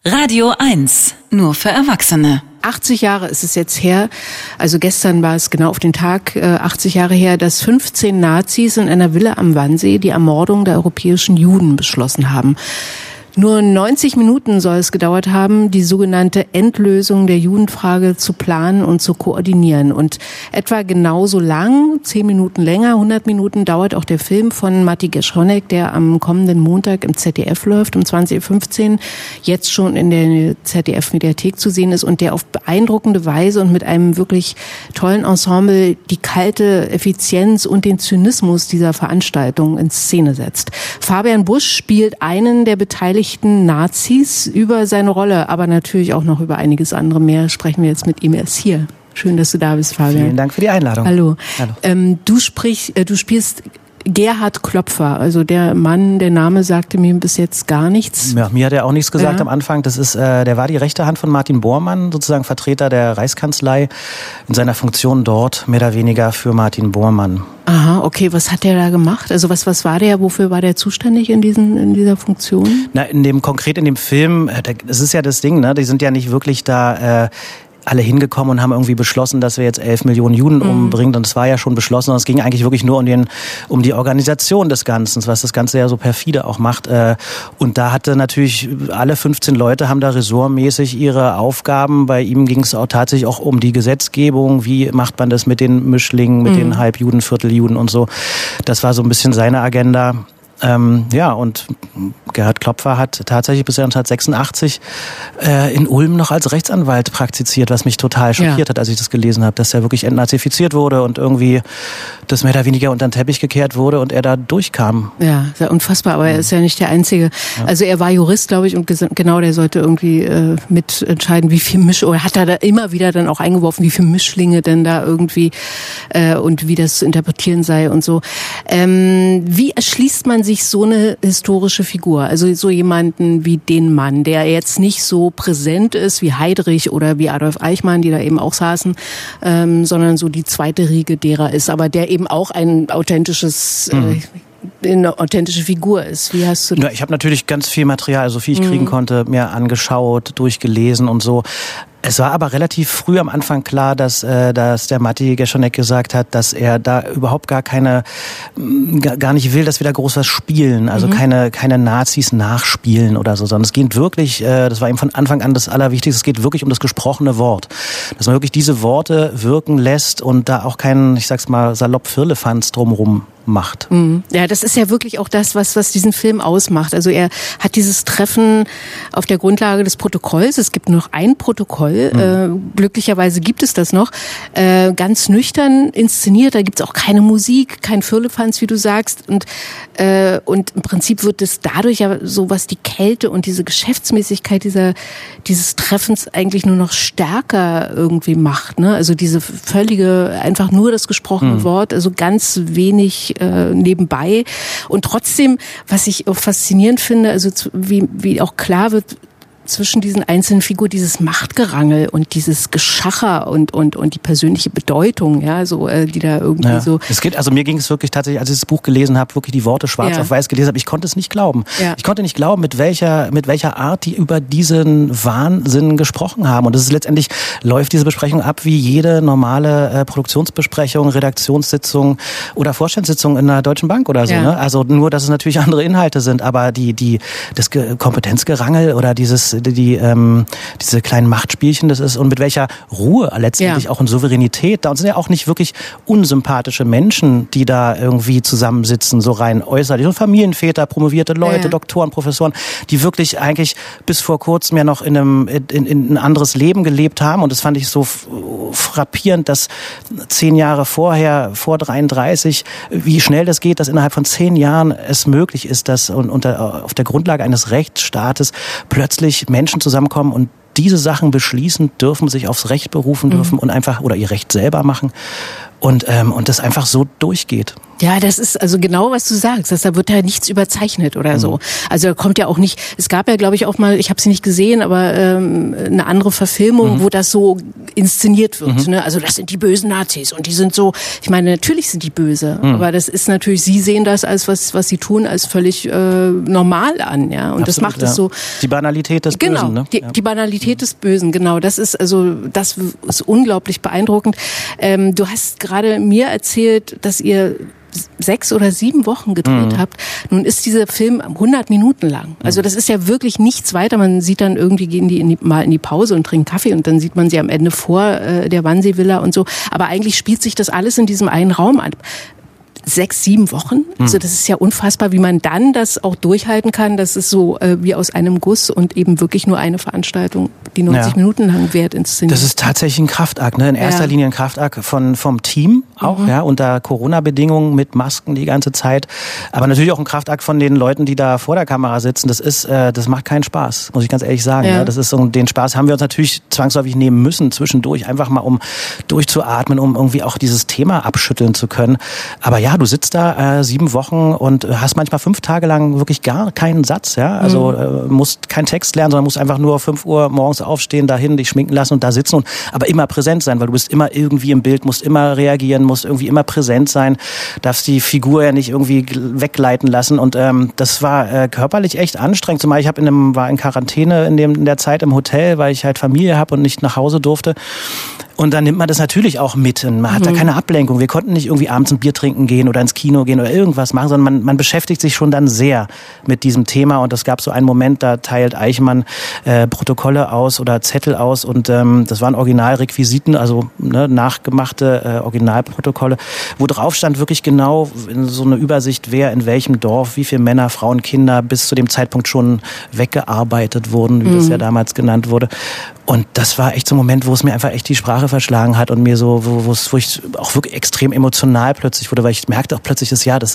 Radio 1, nur für Erwachsene. 80 Jahre ist es jetzt her, also gestern war es genau auf den Tag 80 Jahre her, dass 15 Nazis in einer Villa am Wannsee die Ermordung der europäischen Juden beschlossen haben. Nur 90 Minuten soll es gedauert haben, die sogenannte Endlösung der Judenfrage zu planen und zu koordinieren. Und etwa genauso lang, 10 Minuten länger, 100 Minuten dauert auch der Film von Matti Geschonek, der am kommenden Montag im ZDF läuft, um 20.15 Uhr, jetzt schon in der ZDF-Mediathek zu sehen ist und der auf beeindruckende Weise und mit einem wirklich tollen Ensemble die kalte Effizienz und den Zynismus dieser Veranstaltung in Szene setzt. Fabian Busch spielt einen der beteiligten Nazis. Über seine Rolle, aber natürlich auch noch über einiges andere mehr sprechen wir jetzt mit ihm erst hier. Schön, dass du da bist, Fabian. Vielen Dank für die Einladung. Hallo. Du spielst Gerhard Klopfer, also der Mann, der Name sagte mir bis jetzt gar nichts. Ja, mir hat er auch nichts gesagt am Anfang. Das ist, der war die rechte Hand von Martin Bormann, sozusagen Vertreter der Reichskanzlei in seiner Funktion dort, mehr oder weniger für Martin Bormann. Aha, okay. Was hat der da gemacht? Also was war der? Wofür war der zuständig in dieser Funktion? Na, konkret in dem Film, das ist ja das Ding, ne? Die sind ja nicht wirklich da alle hingekommen und haben irgendwie beschlossen, dass wir jetzt 11 Millionen Juden umbringen. Und es war ja schon beschlossen. Und es ging eigentlich wirklich nur um die Organisation des Ganzen, was das Ganze ja so perfide auch macht. Und da hatte natürlich alle 15 Leute haben da ressortmäßig ihre Aufgaben. Bei ihm ging es auch tatsächlich auch um die Gesetzgebung. Wie macht man das mit den Mischlingen, mit den Halbjuden, Vierteljuden und so. Das war so ein bisschen seine Agenda. Und Gerhard Klopfer hat tatsächlich bis 1986 in Ulm noch als Rechtsanwalt praktiziert, was mich total schockiert hat, als ich das gelesen habe, dass er wirklich entnazifiziert wurde und irgendwie das mehr oder weniger unter den Teppich gekehrt wurde und er da durchkam. Ja, sehr unfassbar, aber er ist ja nicht der Einzige. Ja. Also er war Jurist, glaube ich, und genau, der sollte irgendwie mitentscheiden, wie viel oder hat er da immer wieder dann auch eingeworfen, wie viele Mischlinge denn da irgendwie und wie das zu interpretieren sei und so. Wie erschließt man sich so eine historische Figur, also so jemanden wie den Mann, der jetzt nicht so präsent ist wie Heydrich oder wie Adolf Eichmann, die da eben auch saßen, sondern so die zweite Riege derer ist, aber der eben auch ein authentische Figur ist. Wie hast du das? Ja, ich habe natürlich ganz viel Material, so viel ich kriegen konnte, mir angeschaut, durchgelesen und so. Es war aber relativ früh am Anfang klar, dass der Matti Geschonek gesagt hat, dass er da überhaupt gar nicht will, dass wir da groß was spielen, also keine Nazis nachspielen oder so, sondern es geht wirklich, das war ihm von Anfang an das Allerwichtigste, es geht wirklich um das gesprochene Wort, dass man wirklich diese Worte wirken lässt und da auch keinen, ich sag's mal salopp, Firlefanz drumherum macht. Ja, das ist ja wirklich auch das, was diesen Film ausmacht. Also er hat dieses Treffen auf der Grundlage des Protokolls, es gibt noch ein Protokoll, glücklicherweise gibt es das noch, ganz nüchtern inszeniert, da gibt's auch keine Musik, kein Firlefanz, wie du sagst, und im Prinzip wird es dadurch ja so, was die Kälte und diese Geschäftsmäßigkeit dieses Treffens eigentlich nur noch stärker irgendwie macht, ne? Also diese völlige, einfach nur das gesprochene Wort, also ganz wenig nebenbei. Und trotzdem, was ich auch faszinierend finde, also wie auch klar wird, zwischen diesen einzelnen Figuren dieses Machtgerangel und dieses Geschacher und die persönliche Bedeutung, ja, so die da irgendwie so. Es geht, also mir ging es wirklich tatsächlich, als ich das Buch gelesen habe, wirklich die Worte schwarz auf weiß gelesen habe, ich konnte es nicht glauben. Ja. Ich konnte nicht glauben, mit welcher Art die über diesen Wahnsinn gesprochen haben. Und das ist letztendlich, läuft diese Besprechung ab wie jede normale Produktionsbesprechung, Redaktionssitzung oder Vorstandssitzung in einer Deutschen Bank oder so. Ja. Ne? Also nur, dass es natürlich andere Inhalte sind, aber das Kompetenzgerangel oder diese kleinen Machtspielchen, das ist, und mit welcher Ruhe letztendlich auch in Souveränität, da sind ja auch nicht wirklich unsympathische Menschen, die da irgendwie zusammensitzen, so rein äußerlich, und Familienväter, promovierte Leute, Doktoren, Professoren, die wirklich eigentlich bis vor kurzem ja noch in ein anderes Leben gelebt haben, und das fand ich so frappierend, dass 10 Jahre vorher, vor 33, wie schnell das geht, dass innerhalb von 10 Jahren es möglich ist, dass auf der Grundlage eines Rechtsstaates plötzlich Menschen zusammenkommen und diese Sachen beschließen dürfen, sich aufs Recht berufen dürfen und einfach, oder ihr Recht selber machen und das einfach so durchgeht. Ja, das ist also genau, was du sagst. Da wird ja nichts überzeichnet oder so. Also da kommt ja auch nicht, es gab ja, glaube ich, auch mal, ich habe sie nicht gesehen, aber eine andere Verfilmung, wo das so inszeniert wird. Ne? Also das sind die bösen Nazis und die sind so, ich meine, natürlich sind die böse, aber das ist natürlich, sie sehen das als was sie tun, als völlig normal an, ja. Und absolut, das macht es so. Die Banalität des Bösen, ne? Die Banalität des Bösen, genau. Das ist unglaublich beeindruckend. Du hast gerade mir erzählt, dass ihr 6 oder 7 Wochen gedreht habt. Nun ist dieser Film 100 Minuten lang. Also das ist ja wirklich nichts weiter. Man sieht dann irgendwie, gehen die mal in die Pause und trinken Kaffee und dann sieht man sie am Ende vor der Wannsee-Villa und so. Aber eigentlich spielt sich das alles in diesem einen Raum an. 6, 7 Wochen. Also das ist ja unfassbar, wie man dann das auch durchhalten kann. Das ist so wie aus einem Guss und eben wirklich nur eine Veranstaltung, die 90 Minuten lang wert inszeniert. Das ist tatsächlich ein Kraftakt, ne? In erster Linie ein Kraftakt vom Team auch, ja, unter Corona-Bedingungen mit Masken die ganze Zeit. Aber natürlich auch ein Kraftakt von den Leuten, die da vor der Kamera sitzen. Das macht keinen Spaß, muss ich ganz ehrlich sagen. Ja. Das ist so, den Spaß haben wir uns natürlich zwangsläufig nehmen müssen zwischendurch, einfach mal um durchzuatmen, um irgendwie auch dieses Thema abschütteln zu können. Aber ja, du sitzt da 7 Wochen und hast manchmal 5 Tage lang wirklich gar keinen Satz, ja. Also musst keinen Text lernen, sondern musst einfach nur 5 Uhr morgens aufstehen, dahin, dich schminken lassen und da sitzen aber immer präsent sein, weil du bist immer irgendwie im Bild, musst immer reagieren, musst irgendwie immer präsent sein, darfst die Figur ja nicht irgendwie wegleiten lassen und das war körperlich echt anstrengend. Zumal ich war in Quarantäne in der Zeit im Hotel, weil ich halt Familie habe und nicht nach Hause durfte. Und dann nimmt man das natürlich auch mit. Und man hat da keine Ablenkung. Wir konnten nicht irgendwie abends ein Bier trinken gehen oder ins Kino gehen oder irgendwas machen, sondern man beschäftigt sich schon dann sehr mit diesem Thema. Und es gab so einen Moment, da teilt Eichmann Protokolle aus oder Zettel aus. Und das waren Originalrequisiten, also nachgemachte Originalprotokolle, wo drauf stand wirklich genau in so eine Übersicht, wer in welchem Dorf, wie viele Männer, Frauen, Kinder bis zu dem Zeitpunkt schon weggearbeitet wurden, wie das ja damals genannt wurde. Und das war echt so ein Moment, wo es mir einfach echt die Sprache verschlagen hat und mir so, wo ich auch wirklich extrem emotional plötzlich wurde, weil ich merkte auch plötzlich,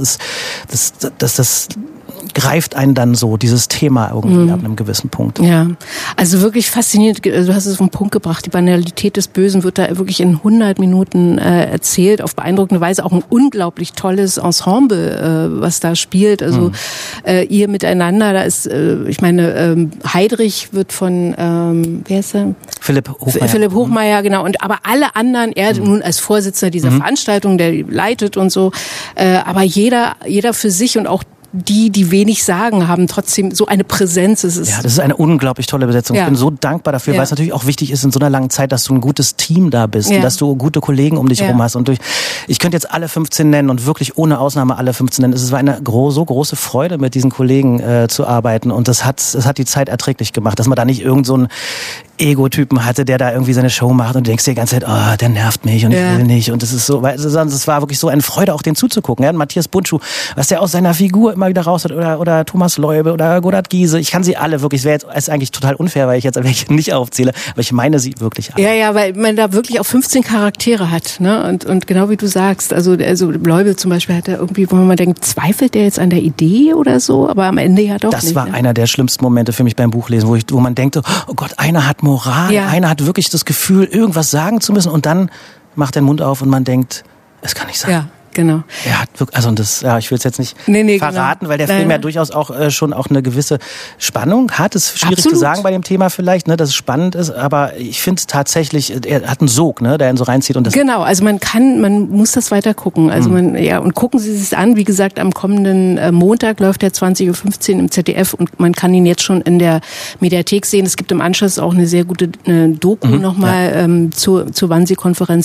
das greift einen dann so, dieses Thema irgendwie ab einem gewissen Punkt. Ja, also wirklich faszinierend. Du hast es auf den Punkt gebracht. Die Banalität des Bösen wird da wirklich in 100 Minuten erzählt, auf beeindruckende Weise. Auch ein unglaublich tolles Ensemble, was da spielt. Also ihr miteinander, da ist, ich meine, Heidrich wird von, wer ist er? Philipp Hochmeier. Philipp Hochmeier, genau. Und aber alle anderen, er nun als Vorsitzender dieser Veranstaltung, der leitet und so, aber jeder für sich und auch die wenig sagen, haben trotzdem so eine Präsenz. Das ist eine unglaublich tolle Besetzung. Ja. Ich bin so dankbar dafür, weil es natürlich auch wichtig ist in so einer langen Zeit, dass du ein gutes Team da bist und dass du gute Kollegen um dich herum hast. Und ich könnte jetzt alle 15 nennen und wirklich ohne Ausnahme alle 15 nennen. Es war eine so große Freude, mit diesen Kollegen zu arbeiten. Und das hat die Zeit erträglich gemacht, dass man da nicht irgend so einen Ego-Typen hatte, der da irgendwie seine Show macht und du denkst dir die ganze Zeit, oh, der nervt mich und ich will nicht. Und das ist so, weil es war wirklich so eine Freude, auch den zuzugucken. Ja? Matthias Bundschuh, was der aus seiner Figur immer wieder raus hat, oder Thomas Leube oder Godard Giese. Ich kann sie alle wirklich, ist eigentlich total unfair, weil ich jetzt welche nicht aufzähle, aber ich meine sie wirklich alle. Ja, weil man da wirklich auch 15 Charaktere hat, ne? Und genau wie du sagst, also Leube zum Beispiel hat er irgendwie, wo man denkt, zweifelt der jetzt an der Idee oder so, aber am Ende ja doch das nicht. Das war einer der schlimmsten Momente für mich beim Buchlesen, wo man denkt, oh Gott, einer hat Moral, einer hat wirklich das Gefühl, irgendwas sagen zu müssen und dann macht er den Mund auf und man denkt, es kann nicht sein. Ja. Genau. Er hat wirklich, also ich will es jetzt nicht verraten, weil der Film ja durchaus auch schon auch eine gewisse Spannung hat. Es ist schwierig zu sagen bei dem Thema vielleicht, ne, dass es spannend ist, aber ich finde es tatsächlich, er hat einen Sog, ne, der ihn so reinzieht und das. Genau, also man muss das weiter gucken. Also und gucken Sie es an. Wie gesagt, am kommenden Montag läuft der 20:15 Uhr im ZDF und man kann ihn jetzt schon in der Mediathek sehen. Es gibt im Anschluss auch eine sehr gute Doku nochmal zur Wannsee-Konferenz.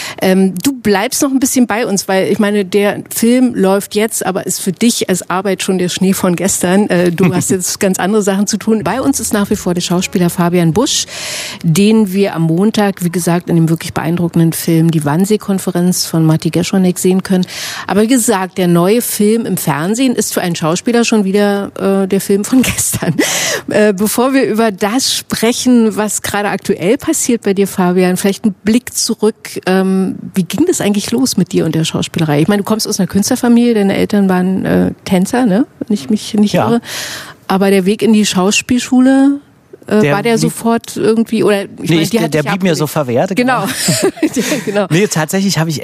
Du bleibst noch ein bisschen bei uns, weil ich meine, der Film läuft jetzt, aber ist für dich als Arbeit schon der Schnee von gestern. Du hast jetzt ganz andere Sachen zu tun. Bei uns ist nach wie vor der Schauspieler Fabian Busch, den wir am Montag, wie gesagt, in dem wirklich beeindruckenden Film Die Wannsee-Konferenz von Matti Geschonek sehen können. Aber wie gesagt, der neue Film im Fernsehen ist für einen Schauspieler schon wieder der Film von gestern. Bevor wir über das sprechen, was gerade aktuell passiert bei dir, Fabian, vielleicht ein Blick zurück. Wie ging das eigentlich los mit dir und der Schauspielerei? Ich meine, du kommst aus einer Künstlerfamilie, deine Eltern waren Tänzer, ne? Wenn ich mich nicht irre. Aber der Weg in die Schauspielschule, war der sofort irgendwie, oder der blieb mir so verwehrt. Genau. Genau. Nee, tatsächlich habe ich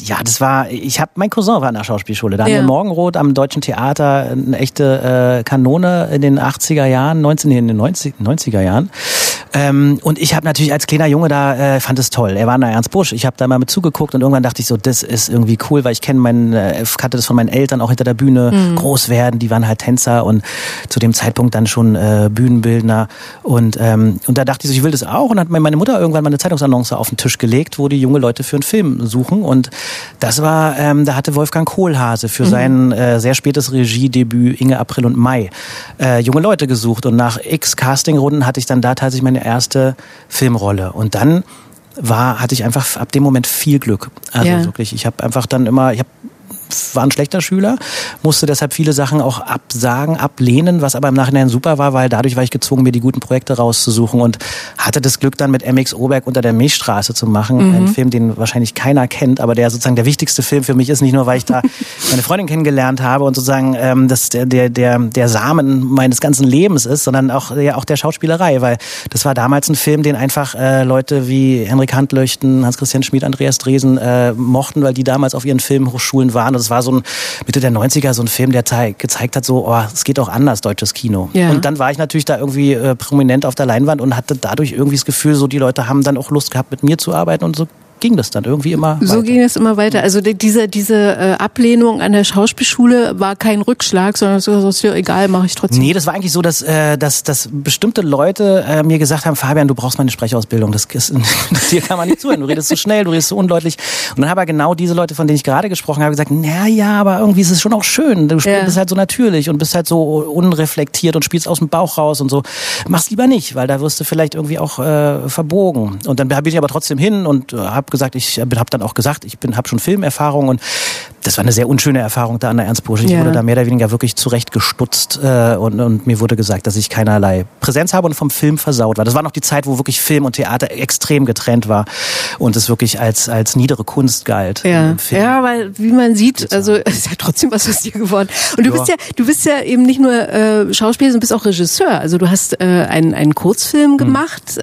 mein Cousin war in der Schauspielschule. Daniel Morgenroth am Deutschen Theater, eine echte Kanone in den 80er Jahren, in den 90er Jahren. Und ich habe natürlich als kleiner Junge da, fand es toll. Er war da Ernst Busch. Ich habe da mal mit zugeguckt und irgendwann dachte ich so, das ist irgendwie cool, weil ich kannte das von meinen Eltern auch hinter der Bühne groß werden. Die waren halt Tänzer und zu dem Zeitpunkt dann schon Bühnenbildner. Und da dachte ich so, ich will das auch. Und hat mir meine Mutter irgendwann mal eine Zeitungsannonce auf den Tisch gelegt, wo die junge Leute für einen Film suchen. Und das war, da hatte Wolfgang Kohlhase für sein sehr spätes Regiedebüt Inge, April und Mai junge Leute gesucht. Und nach x Castingrunden hatte ich dann da tatsächlich meine erste Filmrolle. Und dann hatte ich einfach ab dem Moment viel Glück. Also wirklich, ich habe einfach dann immer, war ein schlechter Schüler, musste deshalb viele Sachen auch absagen, ablehnen, was aber im Nachhinein super war, weil dadurch war ich gezwungen, mir die guten Projekte rauszusuchen und hatte das Glück dann mit MX Oberg unter der Milchstraße zu machen. Ein Film, den wahrscheinlich keiner kennt, aber der sozusagen der wichtigste Film für mich ist, nicht nur, weil ich da meine Freundin kennengelernt habe und sozusagen das der Samen meines ganzen Lebens ist, sondern auch der Schauspielerei, weil das war damals ein Film, den einfach Leute wie Henrik Handlöchten, Hans-Christian Schmid, Andreas Dresen mochten, weil die damals auf ihren Filmhochschulen waren. Das war so ein Mitte der 90er so ein Film, der gezeigt hat, so, es geht auch anders, deutsches Kino. Ja. Und dann war ich natürlich da irgendwie prominent auf der Leinwand und hatte dadurch irgendwie das Gefühl, so die Leute haben dann auch Lust gehabt, mit mir zu arbeiten und so ging das dann irgendwie immer weiter. So ging es immer weiter. Also diese Ablehnung an der Schauspielschule war kein Rückschlag, sondern so ist ja egal, mache ich trotzdem. Nee, das war eigentlich so, dass bestimmte Leute mir gesagt haben, Fabian, du brauchst mal eine Sprechausbildung. Dir kann man nicht zuhören. Du redest so schnell, du redest so undeutlich. Und dann haben aber genau diese Leute, von denen ich gerade gesprochen habe, gesagt, aber irgendwie ist es schon auch schön. Du bist halt so natürlich und bist halt so unreflektiert und spielst aus dem Bauch raus und so. Mach's lieber nicht, weil da wirst du vielleicht irgendwie auch verbogen. Und dann bin ich aber trotzdem hin und habe dann auch gesagt, ich habe schon Filmerfahrung und das war eine sehr unschöne Erfahrung da an der Ernst Busch. Ich wurde da mehr oder weniger wirklich zurechtgestutzt und mir wurde gesagt, dass ich keinerlei Präsenz habe und vom Film versaut war. Das war noch die Zeit, wo wirklich Film und Theater extrem getrennt war und es wirklich als niedere Kunst galt. Ja, weil wie man sieht, also es ist ja trotzdem was aus dir geworden. Und du bist ja eben nicht nur Schauspieler, sondern bist auch Regisseur. Also du hast einen Kurzfilm gemacht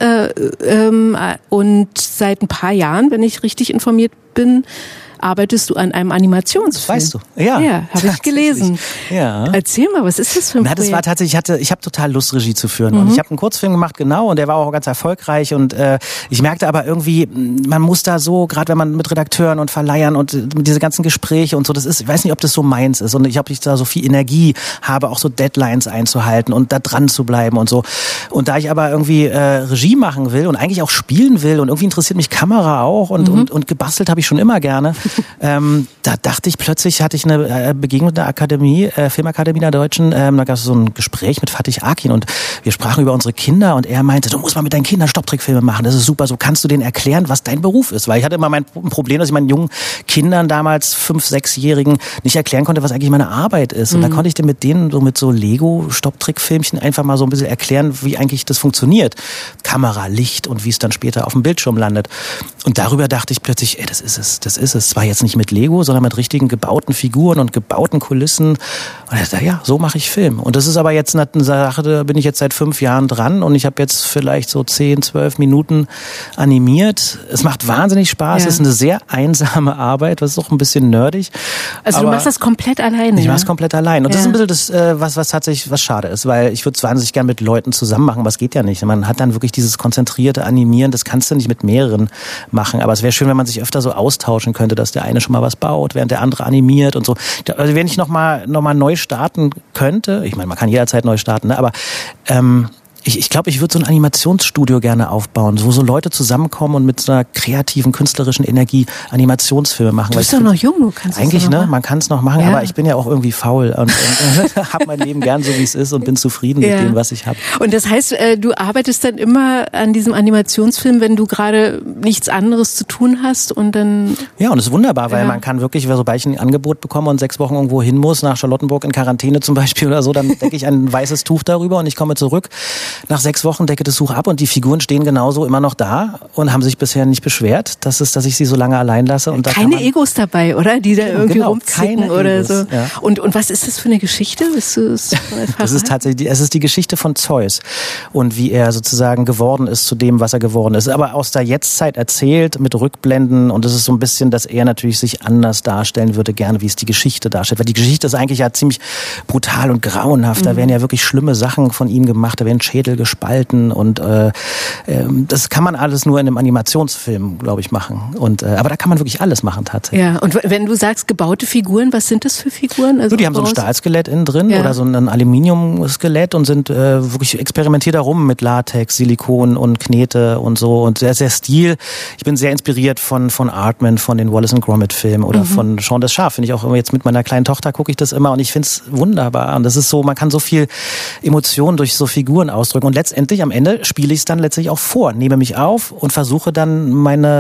und seit ein paar Jahren, wenn ich richtig informiert bin, arbeitest du an einem Animationsfilm. Weißt du? Ja, habe ich gelesen. Ja. Erzähl mal, was ist das für ein Projekt? Das war tatsächlich, ich habe total Lust, Regie zu führen. Und ich habe einen Kurzfilm gemacht, genau, und der war auch ganz erfolgreich. Und ich merkte aber irgendwie, man muss da so, gerade wenn man mit Redakteuren und Verleihern und diese ganzen Gespräche und so, ich weiß nicht, ob das so meins ist. Und ich da so viel Energie habe, auch so Deadlines einzuhalten und da dran zu bleiben und so. Und da ich aber irgendwie Regie machen will und eigentlich auch spielen will und irgendwie interessiert mich Kamera auch und gebastelt habe ich schon immer gerne. Da dachte ich plötzlich, hatte ich eine Begegnung mit der Akademie, Filmakademie der Deutschen, da gab es so ein Gespräch mit Fatih Akin und wir sprachen über unsere Kinder und er meinte, du musst mal mit deinen Kindern Stopptrickfilme machen, das ist super, so kannst du denen erklären, was dein Beruf ist, weil ich hatte immer ein Problem, dass ich meinen jungen Kindern damals 5-, 6-Jährigen nicht erklären konnte, was eigentlich meine Arbeit ist und da konnte ich dir mit denen so mit so Lego-Stopptrickfilmchen einfach mal so ein bisschen erklären, wie eigentlich das funktioniert, Kamera, Licht und wie es dann später auf dem Bildschirm landet und darüber dachte ich plötzlich, das ist es. Zwar jetzt nicht mit Lego, sondern mit richtigen gebauten Figuren und gebauten Kulissen. Und ich dachte, so mache ich Film. Und das ist aber jetzt eine Sache, da bin ich jetzt seit 5 Jahren dran und ich habe jetzt vielleicht so 10, 12 Minuten animiert. Es macht wahnsinnig Spaß. Es ist eine sehr einsame Arbeit, das ist auch ein bisschen nerdig. Also du machst das komplett alleine? Ich mache es komplett allein. Und das ist ein bisschen das, was tatsächlich was schade ist, weil ich würde es wahnsinnig gerne mit Leuten zusammen machen, aber es geht ja nicht. Man hat dann wirklich dieses konzentrierte Animieren, das kannst du nicht mit mehreren machen. Aber es wäre schön, wenn man sich öfter so austauschen könnte, dass der eine schon mal was baut, während der andere animiert und so. Also wenn ich noch mal neu starten könnte, ich meine, man kann jederzeit neu starten, ne? Aber ich glaube, ich würde so ein Animationsstudio gerne aufbauen, wo so Leute zusammenkommen und mit so einer kreativen, künstlerischen Energie Animationsfilme machen. Du bist doch noch jung, du kannst es eigentlich, noch machen. Man kann es noch machen, aber ich bin ja auch irgendwie faul und habe mein Leben gern so, wie es ist und bin zufrieden mit dem, was ich habe. Und das heißt, du arbeitest dann immer an diesem Animationsfilm, wenn du gerade nichts anderes zu tun hast und dann... Ja, und das ist wunderbar, weil man kann wirklich, sobald ich ein Angebot bekomme und 6 Wochen irgendwo hin muss, nach Charlottenburg in Quarantäne zum Beispiel oder so, dann decke ich ein weißes Tuch darüber und ich komme zurück. Nach 6 Wochen decke das Tuch ab und die Figuren stehen genauso immer noch da und haben sich bisher nicht beschwert, dass ich sie so lange allein lasse. Und keine Egos dabei, oder? Die da irgendwie rumzicken oder so. Ja. Und was ist das für eine Geschichte? Das ist tatsächlich, es ist die Geschichte von Zeus und wie er sozusagen geworden ist zu dem, was er geworden ist. Aber aus der Jetztzeit erzählt, mit Rückblenden und es ist so ein bisschen, dass er natürlich sich anders darstellen würde, gerne wie es die Geschichte darstellt. Weil die Geschichte ist eigentlich ja ziemlich brutal und grauenhaft. Da werden ja wirklich schlimme Sachen von ihm gemacht, da werden Schädel gespalten und das kann man alles nur in einem Animationsfilm, glaube ich, machen. Und aber da kann man wirklich alles machen tatsächlich. Ja, und wenn du sagst gebaute Figuren, was sind das für Figuren? Also die haben so ein Stahlskelett innen drin oder so ein Aluminiumskelett und sind wirklich experimentiert darum mit Latex, Silikon und Knete und so. Und der Stil, ich bin sehr inspiriert von Aardman, von den Wallace & Gromit-Filmen oder von Shaun das Schaf. Finde ich auch immer jetzt mit meiner kleinen Tochter gucke ich das immer und ich finde es wunderbar. Und das ist so, man kann so viel Emotionen durch so Figuren ausdrücken. Und letztendlich am Ende spiele ich es dann letztlich auch vor, nehme mich auf und versuche dann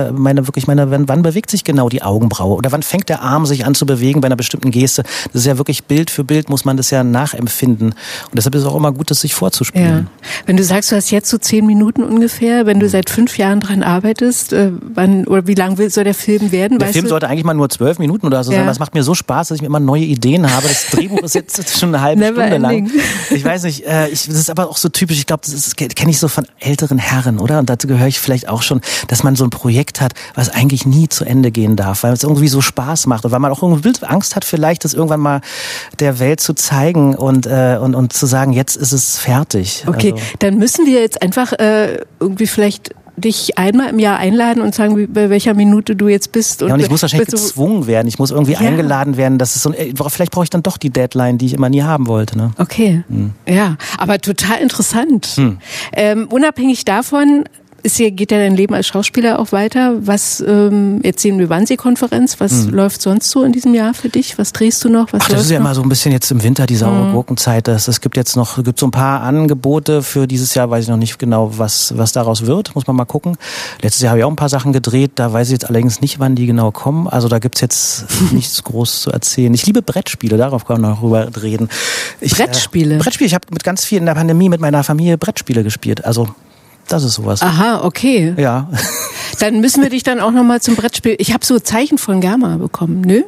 wann bewegt sich genau die Augenbraue oder wann fängt der Arm sich an zu bewegen bei einer bestimmten Geste. Das ist ja wirklich Bild für Bild muss man das ja nachempfinden. Und deshalb ist es auch immer gut, das sich vorzuspielen. Ja. Wenn du sagst, du hast jetzt so 10 Minuten ungefähr, wenn du seit 5 Jahren dran arbeitest, wie lang soll der Film werden? Der Film sollte eigentlich mal nur 12 Minuten oder so sein. Das macht mir so Spaß, dass ich mir immer neue Ideen habe. Das Drehbuch ist jetzt schon eine halbe Stunde lang. Ich weiß nicht, das ist aber auch so typisch, ich glaube, das kenne ich so von älteren Herren, oder? Und dazu gehöre ich vielleicht auch schon, dass man so ein Projekt hat, was eigentlich nie zu Ende gehen darf, weil es irgendwie so Spaß macht und weil man auch irgendwie Angst hat, vielleicht das irgendwann mal der Welt zu zeigen und zu sagen, jetzt ist es fertig. Okay, also. Dann müssen wir jetzt einfach irgendwie vielleicht dich einmal im Jahr einladen und sagen, bei welcher Minute du jetzt bist. Und ich muss wahrscheinlich gezwungen werden. Ich muss irgendwie eingeladen werden. Das ist so, vielleicht brauche ich dann doch die Deadline, die ich immer nie haben wollte. Ne? Okay, ja, aber total interessant. Unabhängig davon geht ja dein Leben als Schauspieler auch weiter. Was, jetzt sehen wir Wannsee-Konferenz. Was läuft sonst so in diesem Jahr für dich? Was drehst du noch? Das ist ja immer so ein bisschen jetzt im Winter die saure Gurkenzeit. Es gibt so ein paar Angebote für dieses Jahr. Weiß ich noch nicht genau, was daraus wird. Muss man mal gucken. Letztes Jahr habe ich auch ein paar Sachen gedreht. Da weiß ich jetzt allerdings nicht, wann die genau kommen. Also da gibt's jetzt nichts groß zu erzählen. Ich liebe Brettspiele. Darauf kann man noch rüber reden. Brettspiele? Brettspiele. Ich habe mit ganz viel in der Pandemie mit meiner Familie Brettspiele gespielt. Also das ist sowas. Aha, okay. Ja. Dann müssen wir dich dann auch nochmal zum Brettspiel. Ich habe so Zeichen von Germa bekommen. Nö?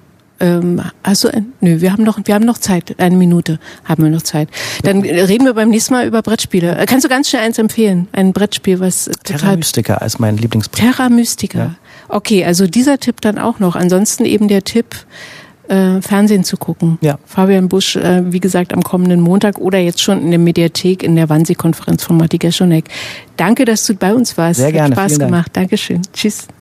Hast du nö, wir haben noch Zeit. 1 Minute haben wir noch Zeit. Dann reden wir beim nächsten Mal über Brettspiele. Kannst du ganz schnell eins empfehlen? Ein Brettspiel, was Terra Mystica ist mein Lieblingsbrett. Terra Mystica. Ja. Okay, also dieser Tipp dann auch noch. Ansonsten eben der Tipp, Fernsehen zu gucken. Ja. Fabian Busch, wie gesagt, am kommenden Montag oder jetzt schon in der Mediathek in der Wannsee-Konferenz von Matti Geschonek. Danke, dass du bei uns warst. Sehr gerne. Hat Spaß gemacht. Dankeschön. Tschüss.